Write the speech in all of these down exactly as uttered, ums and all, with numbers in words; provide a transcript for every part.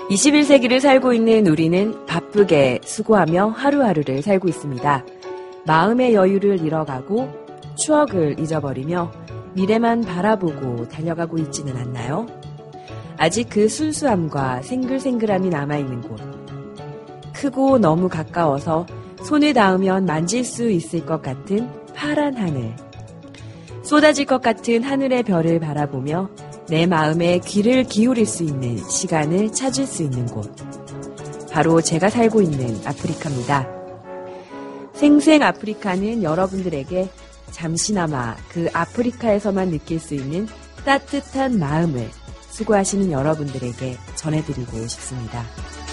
이십일 세기를 살고 있는 우리는 바쁘게 수고하며 하루하루를 살고 있습니다. 마음의 여유를 잃어가고 추억을 잊어버리며 미래만 바라보고 달려가고 있지는 않나요? 아직 그 순수함과 생글생글함이 남아있는 곳. 크고 너무 가까워서 손을 닿으면 만질 수 있을 것 같은 파란 하늘. 쏟아질 것 같은 하늘의 별을 바라보며 내 마음에 귀를 기울일 수 있는 시간을 찾을 수 있는 곳. 바로 제가 살고 있는 아프리카입니다. 생생 아프리카는 여러분들에게 잠시나마 그 아프리카에서만 느낄 수 있는 따뜻한 마음을 수고하시는 여러분들에게 전해드리고 싶습니다.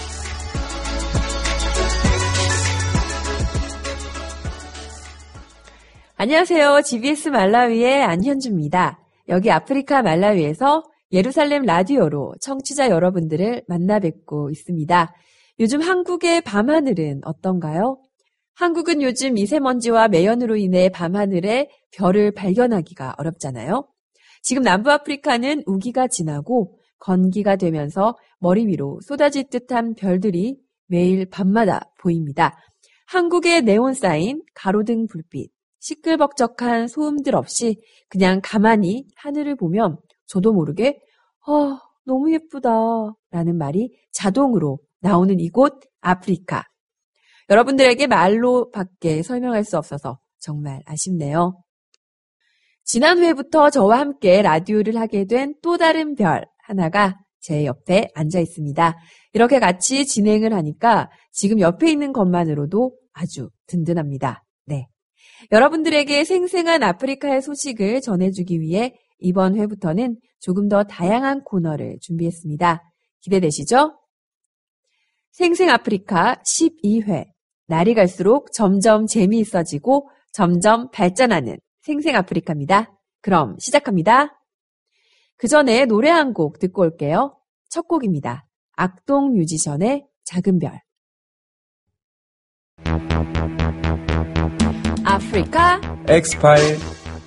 안녕하세요. 지비에스 말라위의 안현주입니다. 여기 아프리카 말라위에서 예루살렘 라디오로 청취자 여러분들을 만나 뵙고 있습니다. 요즘 한국의 밤하늘은 어떤가요? 한국은 요즘 미세먼지와 매연으로 인해 밤하늘에 별을 발견하기가 어렵잖아요. 지금 남부 아프리카는 우기가 지나고 건기가 되면서 머리 위로 쏟아질 듯한 별들이 매일 밤마다 보입니다. 한국의 네온사인, 가로등 불빛, 시끌벅적한 소음들 없이 그냥 가만히 하늘을 보면 저도 모르게 아, 너무 예쁘다 라는 말이 자동으로 나오는 이곳 아프리카. 여러분들에게 말로밖에 설명할 수 없어서 정말 아쉽네요. 지난 회부터 저와 함께 라디오를 하게 된 또 다른 별 하나가 제 옆에 앉아 있습니다. 이렇게 같이 진행을 하니까 지금 옆에 있는 것만으로도 아주 든든합니다. 네. 여러분들에게 생생한 아프리카의 소식을 전해주기 위해 이번 회부터는 조금 더 다양한 코너를 준비했습니다. 기대되시죠? 생생 아프리카 십이 회. 날이 갈수록 점점 재미있어지고 점점 발전하는 생생 아프리카입니다. 그럼 시작합니다. 그 전에 노래 한 곡 듣고 올게요. 첫 곡입니다. 악동 뮤지션의 작은 별. 아프리카 엑스파일.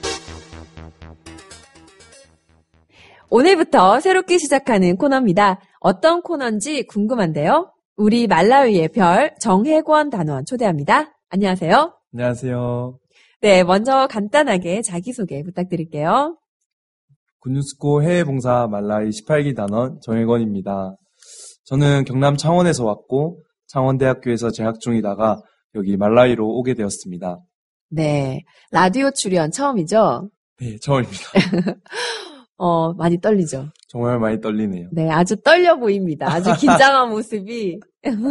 오늘부터 새롭게 시작하는 코너입니다. 어떤 코너인지 궁금한데요. 우리 말라위의 별 정혜권 단원 초대합니다. 안녕하세요. 안녕하세요. 네, 먼저 간단하게 자기소개 부탁드릴게요. 군유스코 해외봉사 말라위 십팔 기 단원 정혜권입니다. 저는 경남 창원에서 왔고 창원대학교에서 재학 중이다가 여기 말라위로 오게 되었습니다. 네, 라디오 출연 처음이죠? 네, 처음입니다. 어, 많이 떨리죠? 정말 많이 떨리네요. 네, 아주 떨려 보입니다. 아주 긴장한 모습이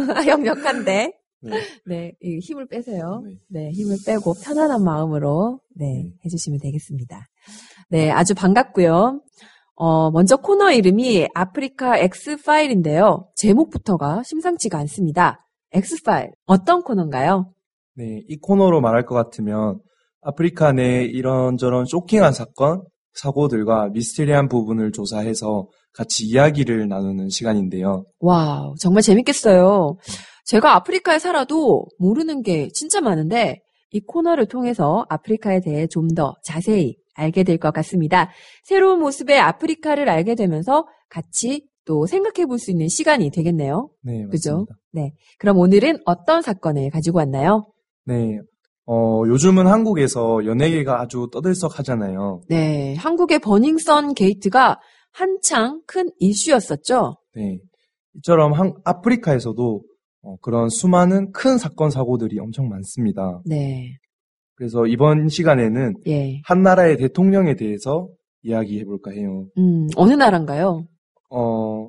역력한데. 네. 네, 힘을 빼세요. 네. 네, 힘을 빼고 편안한 마음으로 네, 네. 해주시면 되겠습니다. 네, 아주 반갑고요. 어, 먼저 코너 이름이 아프리카 X파일인데요. 제목부터가 심상치가 않습니다. X파일, 어떤 코너인가요? 네, 이 코너로 말할 것 같으면 아프리카 내 이런저런 쇼킹한 사건, 사고들과 미스테리한 부분을 조사해서 같이 이야기를 나누는 시간인데요. 와우, 정말 재밌겠어요. 제가 아프리카에 살아도 모르는 게 진짜 많은데 이 코너를 통해서 아프리카에 대해 좀 더 자세히 알게 될 것 같습니다. 새로운 모습의 아프리카를 알게 되면서 같이 또 생각해 볼 수 있는 시간이 되겠네요. 네, 그죠? 맞습니다. 네. 그럼 오늘은 어떤 사건을 가지고 왔나요? 네, 어, 요즘은 한국에서 연예계가 아주 떠들썩하잖아요. 네. 한국의 버닝썬 게이트가 한창 큰 이슈였었죠? 네, 이처럼 한, 아프리카에서도 어, 그런 수많은 큰 사건, 사고들이 엄청 많습니다. 네. 그래서 이번 시간에는 예. 한 나라의 대통령에 대해서 이야기해볼까 해요. 음, 어느 나라인가요? 어,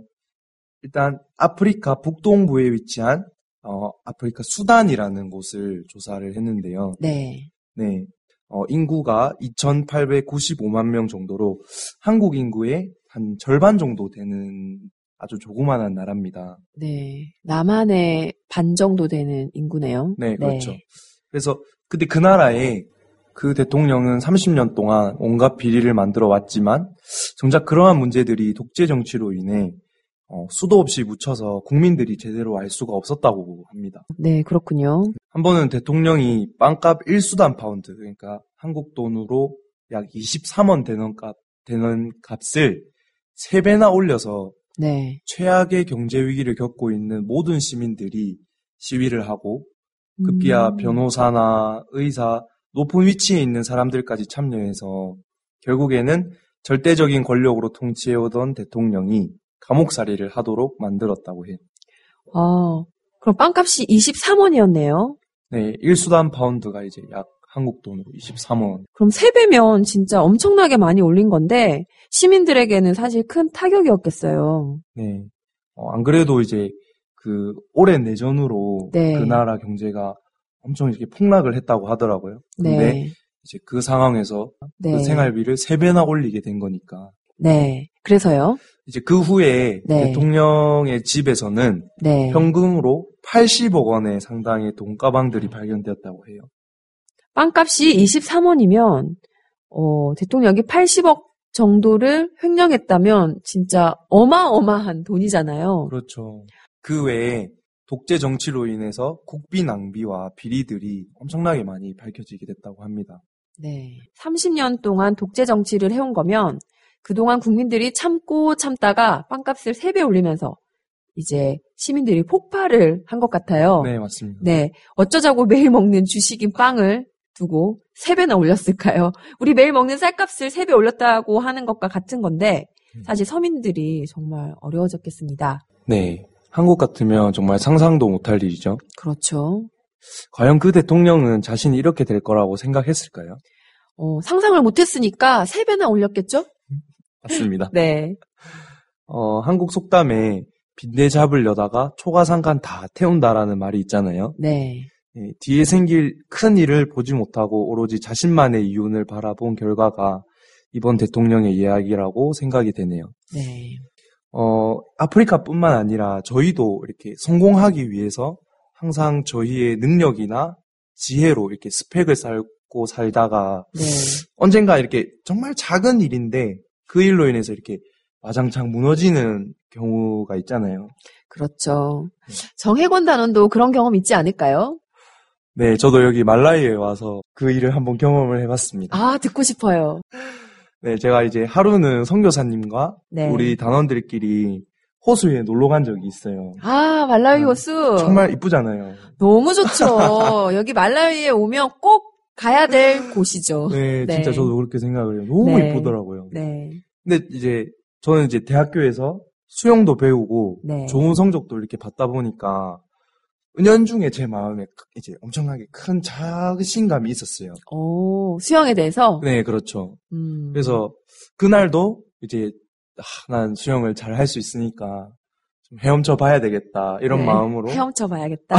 일단 아프리카 북동부에 위치한 어, 아프리카 수단이라는 곳을 조사를 했는데요. 네. 네, 어, 인구가 이천팔백구십오만 명 정도로 한국 인구의 한 절반 정도 되는 아주 조그만한 나라입니다. 네. 남한의 반 정도 되는 인구네요. 네, 그렇죠. 그래서 근데 그 나라에 그 대통령은 삼십 년 동안 온갖 비리를 만들어 왔지만 정작 그러한 문제들이 독재 정치로 인해 어, 수도 없이 묻혀서 국민들이 제대로 알 수가 없었다고 합니다. 네, 그렇군요. 한 번은 대통령이 빵값 일 수단 파운드, 그러니까 한국 돈으로 약 이십삼 원 되는 값, 되는 값을 세 배나 올려서 네. 최악의 경제 위기를 겪고 있는 모든 시민들이 시위를 하고 급기야 음. 변호사나 의사, 높은 위치에 있는 사람들까지 참여해서 결국에는 절대적인 권력으로 통치해오던 대통령이 감옥살이를 하도록 만들었다고 해요. 아, 그럼 빵값이 이십삼 원이었네요. 네, 일 수단 파운드가 이제 약 한국 돈으로 이십삼 원. 그럼 세 배면 진짜 엄청나게 많이 올린 건데 시민들에게는 사실 큰 타격이었겠어요. 네. 어, 안 그래도 이제 그 오랜 내전으로 네. 그 나라 경제가 엄청 이렇게 폭락을 했다고 하더라고요. 근데 네. 이제 그 상황에서 네. 그 생활비를 세 배나 올리게 된 거니까. 네. 그래서요? 이제 그 후에 네. 대통령의 집에서는 네. 현금으로 팔십억 원의 상당의 돈가방들이 발견되었다고 해요. 빵값이 이십삼 원이면 어, 대통령이 팔십억 정도를 횡령했다면 진짜 어마어마한 돈이잖아요. 그렇죠. 그 외에 독재 정치로 인해서 국비 낭비와 비리들이 엄청나게 많이 밝혀지게 됐다고 합니다. 네. 삼십 년 동안 독재 정치를 해온 거면 그동안 국민들이 참고 참다가 빵값을 세 배 올리면서 이제 시민들이 폭발을 한 것 같아요. 네, 맞습니다. 네. 어쩌자고 매일 먹는 주식인 빵을 두고 세 배나 올렸을까요? 우리 매일 먹는 쌀값을 세 배 올렸다고 하는 것과 같은 건데 사실 서민들이 정말 어려워졌겠습니다. 네. 한국 같으면 정말 상상도 못할 일이죠. 그렇죠. 과연 그 대통령은 자신이 이렇게 될 거라고 생각했을까요? 어, 상상을 못했으니까 세 배나 올렸겠죠? 맞습니다. 네. 어, 한국 속담에 빈대 잡으려다가 초가상간 다 태운다라는 말이 있잖아요. 네. 네, 뒤에 생길 큰 일을 보지 못하고 오로지 자신만의 이윤을 바라본 결과가 이번 대통령의 이야기라고 생각이 되네요. 네. 어, 아프리카뿐만 아니라 저희도 이렇게 성공하기 위해서 항상 저희의 능력이나 지혜로 이렇게 스펙을 쌓고 살다가 네. 언젠가 이렇게 정말 작은 일인데 그 일로 인해서 이렇게 와장창 무너지는 경우가 있잖아요. 그렇죠. 정혜권 단원도 그런 경험 있지 않을까요? 네, 저도 여기 말라위에 와서 그 일을 한번 경험을 해봤습니다. 아, 듣고 싶어요. 네, 제가 이제 하루는 선교사님과 네. 우리 단원들끼리 호수에 놀러 간 적이 있어요. 아, 말라위 호수. 정말 이쁘잖아요. 너무 좋죠. 여기 말라위에 오면 꼭 가야 될 곳이죠. 네, 네. 진짜 저도 그렇게 생각을 해요. 너무 네. 이쁘더라고요. 네. 근데 이제 저는 이제 대학교에서 수영도 배우고 네. 좋은 성적도 이렇게 받다 보니까 은연중에 제 마음에 이제 엄청나게 큰 자신감이 있었어요. 오, 수영에 대해서? 네, 그렇죠. 음. 그래서 그날도 이제 아, 난 수영을 잘 할 수 있으니까 좀 헤엄쳐 봐야 되겠다 이런 네, 마음으로 헤엄쳐 봐야겠다.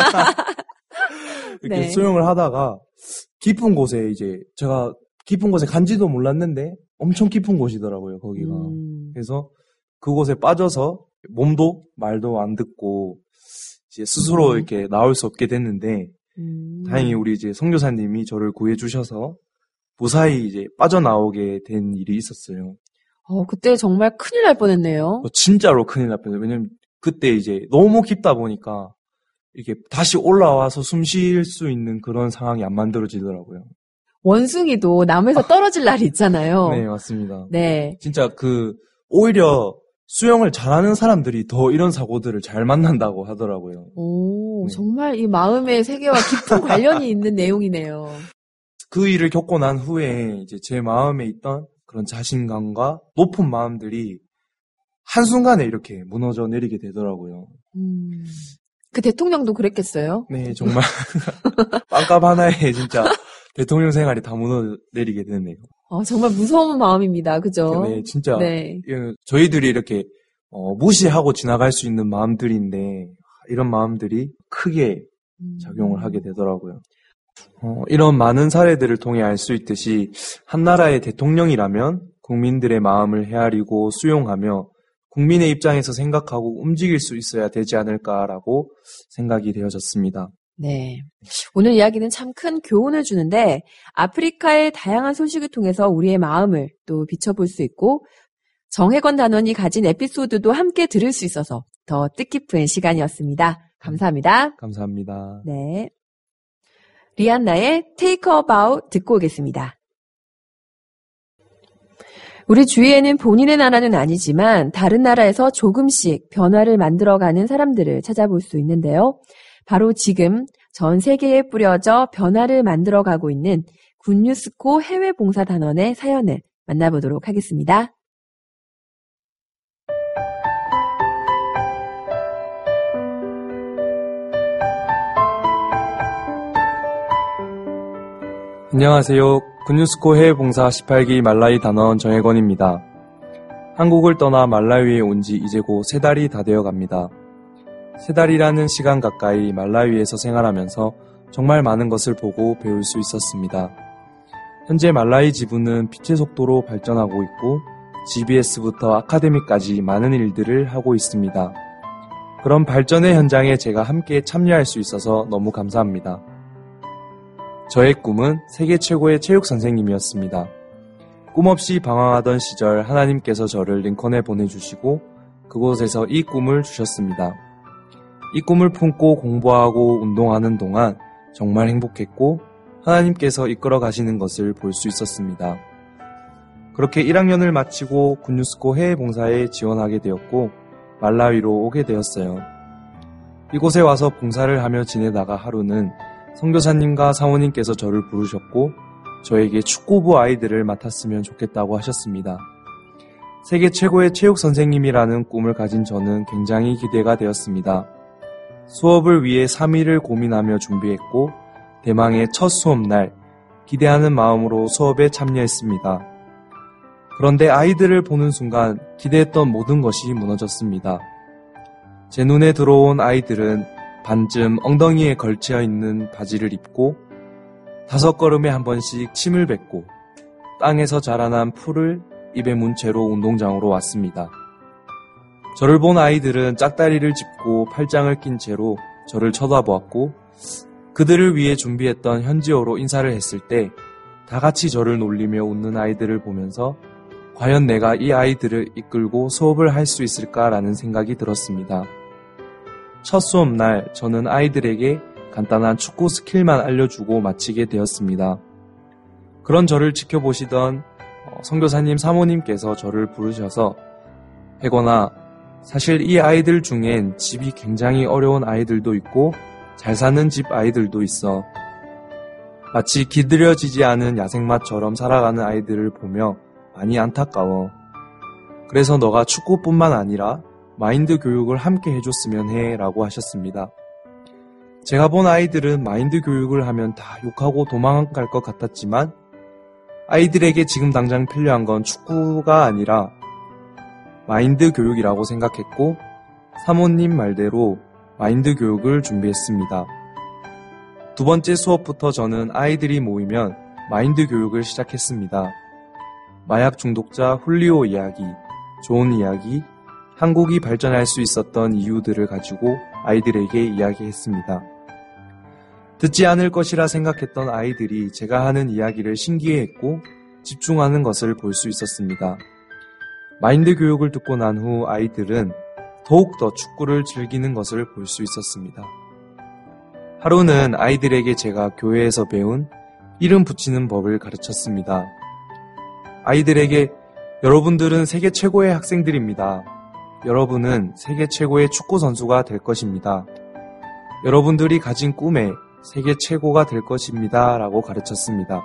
이렇게 네. 수영을 하다가 깊은 곳에 이제 제가 깊은 곳에 간지도 몰랐는데 엄청 깊은 곳이더라고요, 거기가. 음. 그래서 그곳에 빠져서 몸도 말도 안 듣고 이제 스스로 음. 이렇게 나올 수 없게 됐는데 음. 다행히 우리 이제 선교사님이 저를 구해 주셔서 무사히 이제 빠져나오게 된 일이 있었어요. 어, 그때 정말 큰일 날 뻔했네요. 어, 진짜로 큰일 날 뻔했어요. 왜냐면 그때 이제 너무 깊다 보니까 이렇게 다시 올라와서 숨 쉴 수 있는 그런 상황이 안 만들어지더라고요. 원숭이도 나무에서 떨어질 날이 있잖아요. 네, 맞습니다. 네. 진짜 그 오히려 수영을 잘하는 사람들이 더 이런 사고들을 잘 만난다고 하더라고요. 오, 네. 정말 이 마음의 세계와 깊은 관련이 있는 내용이네요. 그 일을 겪고 난 후에 이제 제 마음에 있던 그런 자신감과 높은 마음들이 한순간에 이렇게 무너져 내리게 되더라고요. 음, 그 대통령도 그랬겠어요? 네, 정말 빵값 하나에 진짜 대통령 생활이 다 무너져 내리게 되네요. 어, 정말 무서운 마음입니다. 그죠? 네, 진짜 네. 예, 저희들이 이렇게 어, 무시하고 지나갈 수 있는 마음들인데 이런 마음들이 크게 작용을 하게 되더라고요. 어, 이런 많은 사례들을 통해 알 수 있듯이 한 나라의 대통령이라면 국민들의 마음을 헤아리고 수용하며 국민의 입장에서 생각하고 움직일 수 있어야 되지 않을까라고 생각이 되어졌습니다. 네. 오늘 이야기는 참 큰 교훈을 주는데 아프리카의 다양한 소식을 통해서 우리의 마음을 또 비춰볼 수 있고 정혜권 단원이 가진 에피소드도 함께 들을 수 있어서 더 뜻깊은 시간이었습니다. 감사합니다. 감사합니다. 네. 리안나의 Take a Bow 듣고 오겠습니다. 우리 주위에는 본인의 나라는 아니지만 다른 나라에서 조금씩 변화를 만들어가는 사람들을 찾아볼 수 있는데요. 바로 지금 전 세계에 뿌려져 변화를 만들어가고 있는 굿뉴스코 해외봉사단원의 사연을 만나보도록 하겠습니다. 안녕하세요. 굿뉴스코 해외봉사 십팔 기 말라위 단원 정혜건입니다. 한국을 떠나 말라위에 온 지 이제 곧 세 달이 다 되어 갑니다. 세 달이라는 시간 가까이 말라위에서 생활하면서 정말 많은 것을 보고 배울 수 있었습니다. 현재 말라위 지부는 빛의 속도로 발전하고 있고 지비에스부터 아카데미까지 많은 일들을 하고 있습니다. 그런 발전의 현장에 제가 함께 참여할 수 있어서 너무 감사합니다. 저의 꿈은 세계 최고의 체육 선생님이었습니다. 꿈없이 방황하던 시절 하나님께서 저를 링컨에 보내주시고 그곳에서 이 꿈을 주셨습니다. 이 꿈을 품고 공부하고 운동하는 동안 정말 행복했고 하나님께서 이끌어 가시는 것을 볼 수 있었습니다. 그렇게 일 학년을 마치고 굿뉴스코 해외봉사에 지원하게 되었고 말라위로 오게 되었어요. 이곳에 와서 봉사를 하며 지내다가 하루는 선교사님과 사모님께서 저를 부르셨고 저에게 축구부 아이들을 맡았으면 좋겠다고 하셨습니다. 세계 최고의 체육 선생님이라는 꿈을 가진 저는 굉장히 기대가 되었습니다. 수업을 위해 삼 일을 고민하며 준비했고 대망의 첫 수업날 기대하는 마음으로 수업에 참여했습니다. 그런데 아이들을 보는 순간 기대했던 모든 것이 무너졌습니다. 제 눈에 들어온 아이들은 반쯤 엉덩이에 걸쳐 있는 바지를 입고 다섯 걸음에 한 번씩 침을 뱉고 땅에서 자라난 풀을 입에 문 채로 운동장으로 왔습니다. 저를 본 아이들은 짝다리를 짚고 팔짱을 낀 채로 저를 쳐다보았고 그들을 위해 준비했던 현지어로 인사를 했을 때 다 같이 저를 놀리며 웃는 아이들을 보면서 과연 내가 이 아이들을 이끌고 수업을 할 수 있을까라는 생각이 들었습니다. 첫 수업날 저는 아이들에게 간단한 축구 스킬만 알려주고 마치게 되었습니다. 그런 저를 지켜보시던 선교사님 사모님께서 저를 부르셔서 혜건아, 사실 이 아이들 중엔 집이 굉장히 어려운 아이들도 있고 잘 사는 집 아이들도 있어. 마치 기들여지지 않은 야생마처럼 살아가는 아이들을 보며 많이 안타까워. 그래서 너가 축구뿐만 아니라 마인드 교육을 함께 해줬으면 해 라고 하셨습니다. 제가 본 아이들은 마인드 교육을 하면 다 욕하고 도망갈 것 같았지만 아이들에게 지금 당장 필요한 건 축구가 아니라 마인드 교육이라고 생각했고 사모님 말대로 마인드 교육을 준비했습니다. 두 번째 수업부터 저는 아이들이 모이면 마인드 교육을 시작했습니다. 마약 중독자 훌리오 이야기, 좋은 이야기, 한국이 발전할 수 있었던 이유들을 가지고 아이들에게 이야기했습니다. 듣지 않을 것이라 생각했던 아이들이 제가 하는 이야기를 신기해했고 집중하는 것을 볼 수 있었습니다. 마인드 교육을 듣고 난 후 아이들은 더욱더 축구를 즐기는 것을 볼 수 있었습니다. 하루는 아이들에게 제가 교회에서 배운 이름 붙이는 법을 가르쳤습니다. 아이들에게 여러분들은 세계 최고의 학생들입니다. 여러분은 세계 최고의 축구 선수가 될 것입니다. 여러분들이 가진 꿈에 세계 최고가 될 것입니다. 라고 가르쳤습니다.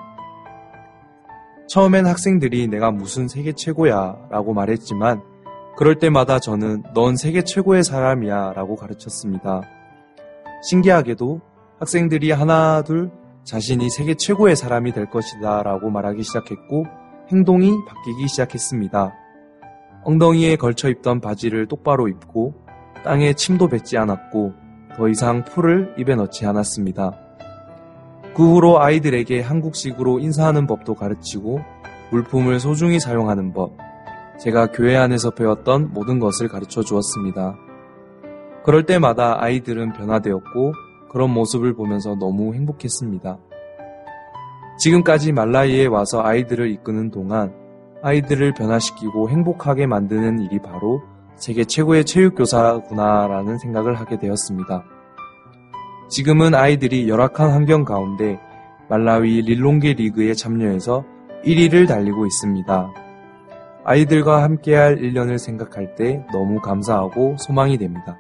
처음엔 학생들이 내가 무슨 세계 최고야 라고 말했지만 그럴 때마다 저는 넌 세계 최고의 사람이야 라고 가르쳤습니다. 신기하게도 학생들이 하나 둘 자신이 세계 최고의 사람이 될 것이다 라고 말하기 시작했고 행동이 바뀌기 시작했습니다. 엉덩이에 걸쳐 입던 바지를 똑바로 입고 땅에 침도 뱉지 않았고 더 이상 풀을 입에 넣지 않았습니다. 그 후로 아이들에게 한국식으로 인사하는 법도 가르치고 물품을 소중히 사용하는 법, 제가 교회 안에서 배웠던 모든 것을 가르쳐 주었습니다. 그럴 때마다 아이들은 변화되었고 그런 모습을 보면서 너무 행복했습니다. 지금까지 말라위에 와서 아이들을 이끄는 동안 아이들을 변화시키고 행복하게 만드는 일이 바로 세계 최고의 체육교사구나라는 생각을 하게 되었습니다. 지금은 아이들이 열악한 환경 가운데 말라위 릴롱게 리그에 참여해서 일 위를 달리고 있습니다. 아이들과 함께할 일 년을 생각할 때 너무 감사하고 소망이 됩니다.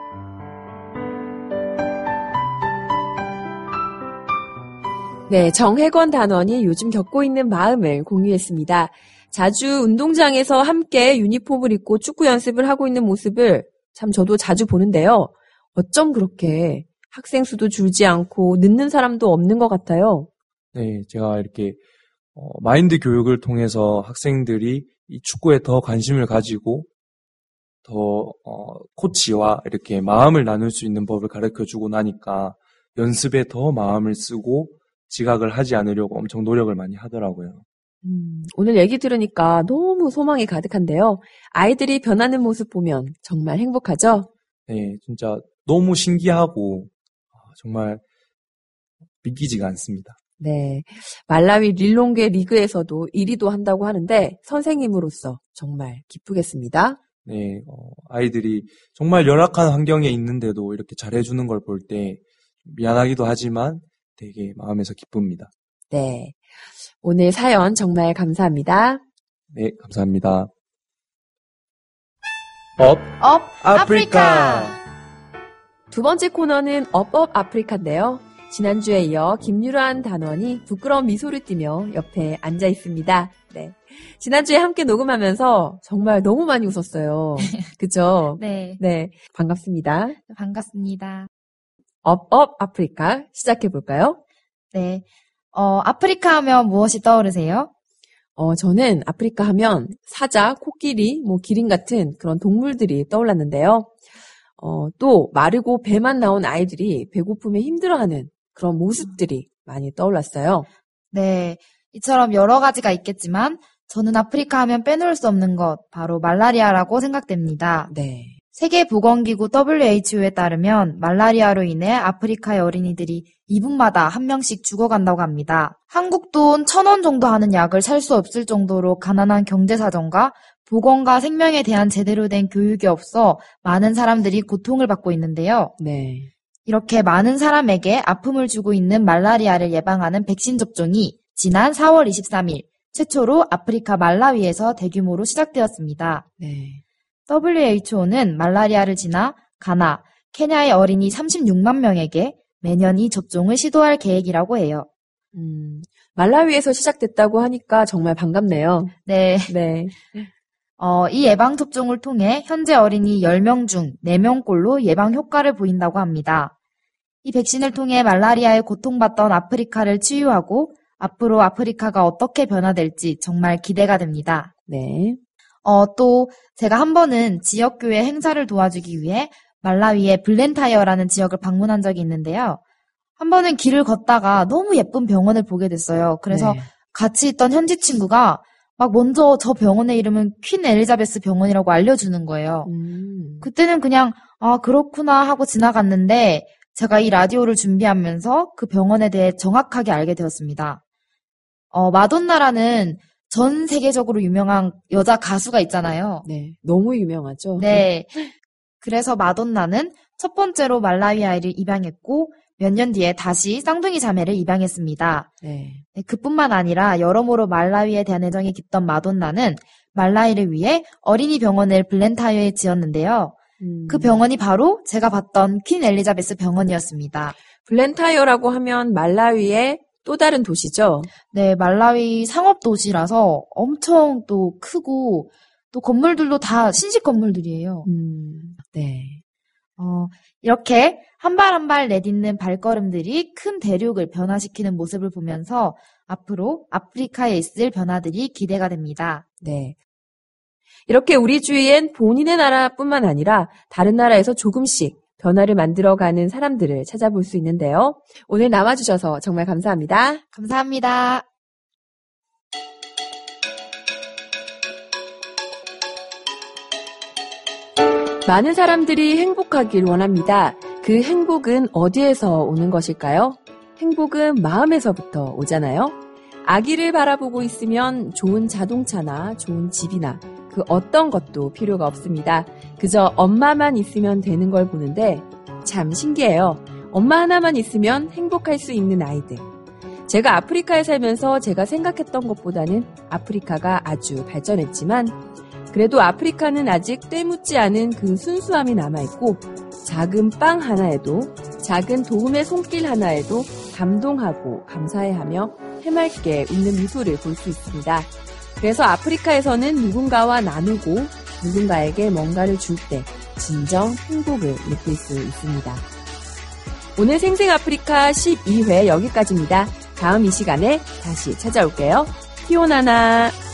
네, 정혜권 단원이 요즘 겪고 있는 마음을 공유했습니다. 자주 운동장에서 함께 유니폼을 입고 축구 연습을 하고 있는 모습을 참 저도 자주 보는데요. 어쩜 그렇게 학생 수도 줄지 않고 늦는 사람도 없는 것 같아요. 네, 제가 이렇게 어, 마인드 교육을 통해서 학생들이 이 축구에 더 관심을 가지고 더 어, 코치와 이렇게 마음을 나눌 수 있는 법을 가르쳐주고 나니까 연습에 더 마음을 쓰고 지각을 하지 않으려고 엄청 노력을 많이 하더라고요. 음, 오늘 얘기 들으니까 너무 소망이 가득한데요. 아이들이 변하는 모습 보면 정말 행복하죠? 네, 진짜 너무 신기하고 정말 믿기지가 않습니다. 네, 말라위 릴롱게 리그에서도 일 위도 한다고 하는데 선생님으로서 정말 기쁘겠습니다. 네, 어, 아이들이 정말 열악한 환경에 있는데도 이렇게 잘해주는 걸 볼 때 미안하기도 하지만 되게 마음에서 기쁩니다. 네, 오늘 사연 정말 감사합니다. 네, 감사합니다. 업, 업 아프리카! 아프리카! 두 번째 코너는 업업 아프리카인데요. 지난주에 이어 김유란 단원이 부끄러운 미소를 띠며 옆에 앉아 있습니다. 네. 지난주에 함께 녹음하면서 정말 너무 많이 웃었어요. 그죠? 네. 네. 반갑습니다. 반갑습니다. 업업 아프리카 시작해 볼까요? 네. 어, 아프리카 하면 무엇이 떠오르세요? 어, 저는 아프리카 하면 사자, 코끼리, 뭐 기린 같은 그런 동물들이 떠올랐는데요. 어, 또 마르고 배만 나온 아이들이 배고픔에 힘들어하는 그런 모습들이 많이 떠올랐어요. 네. 이처럼 여러 가지가 있겠지만 저는 아프리카 하면 빼놓을 수 없는 것, 바로 말라리아라고 생각됩니다. 네. 세계보건기구 더블유에이치오에 따르면 말라리아로 인해 아프리카의 어린이들이 이 분마다 한 명씩 죽어간다고 합니다. 한국 돈 천 원 정도 하는 약을 살 수 없을 정도로 가난한 경제사정과 보건과 생명에 대한 제대로 된 교육이 없어 많은 사람들이 고통을 받고 있는데요. 네. 이렇게 많은 사람에게 아픔을 주고 있는 말라리아를 예방하는 백신 접종이 지난 사월 이십삼일 최초로 아프리카 말라위에서 대규모로 시작되었습니다. 네. 더블유에이치오는 말라리아를 지나 가나, 케냐의 어린이 삼십육만 명에게 매년 이 접종을 시도할 계획이라고 해요. 음, 말라위에서 시작됐다고 하니까 정말 반갑네요. 네. 네. 어, 이 예방접종을 통해 현재 어린이 열 명 중 네 명꼴로 예방 효과를 보인다고 합니다. 이 백신을 통해 말라리아에 고통받던 아프리카를 치유하고 앞으로 아프리카가 어떻게 변화될지 정말 기대가 됩니다. 네. 어, 또 제가 한 번은 지역교회 행사를 도와주기 위해 말라위의 블렌타이어라는 지역을 방문한 적이 있는데요. 한 번은 길을 걷다가 너무 예쁜 병원을 보게 됐어요. 그래서 네. 같이 있던 현지 친구가 막 먼저 저 병원의 이름은 퀸 엘리자베스 병원이라고 알려주는 거예요. 음. 그때는 그냥 아 그렇구나 하고 지나갔는데 제가 이 라디오를 준비하면서 그 병원에 대해 정확하게 알게 되었습니다. 어, 마돈나라는 전 세계적으로 유명한 여자 가수가 있잖아요. 네. 너무 유명하죠. 네. 그래서 마돈나는 첫 번째로 말라위 아이를 입양했고 몇 년 뒤에 다시 쌍둥이 자매를 입양했습니다. 네. 네, 그뿐만 아니라 여러모로 말라위에 대한 애정이 깊던 마돈나는 말라위를 위해 어린이 병원을 블렌타이어에 지었는데요. 음. 그 병원이 바로 제가 봤던 퀸 엘리자베스 병원이었습니다. 블렌타이어라고 하면 말라위의 또 다른 도시죠? 네, 말라위 상업 도시라서 엄청 또 크고 또 건물들도 다 신식 건물들이에요. 음. 네. 어, 이렇게 한 발 한 발 내딛는 발걸음들이 큰 대륙을 변화시키는 모습을 보면서 앞으로 아프리카에 있을 변화들이 기대가 됩니다. 네. 이렇게 우리 주위엔 본인의 나라뿐만 아니라 다른 나라에서 조금씩 변화를 만들어가는 사람들을 찾아볼 수 있는데요. 오늘 나와주셔서 정말 감사합니다. 감사합니다. 많은 사람들이 행복하길 원합니다. 그 행복은 어디에서 오는 것일까요? 행복은 마음에서부터 오잖아요. 아기를 바라보고 있으면 좋은 자동차나 좋은 집이나 그 어떤 것도 필요가 없습니다. 그저 엄마만 있으면 되는 걸 보는데 참 신기해요. 엄마 하나만 있으면 행복할 수 있는 아이들. 제가 아프리카에 살면서 제가 생각했던 것보다는 아프리카가 아주 발전했지만 그래도 아프리카는 아직 때묻지 않은 그 순수함이 남아있고 작은 빵 하나에도 작은 도움의 손길 하나에도 감동하고 감사해하며 해맑게 웃는 미소를 볼 수 있습니다. 그래서 아프리카에서는 누군가와 나누고 누군가에게 뭔가를 줄 때 진정 행복을 느낄 수 있습니다. 오늘 생생 아프리카 십이 회 여기까지입니다. 다음 이 시간에 다시 찾아올게요. 키오나나.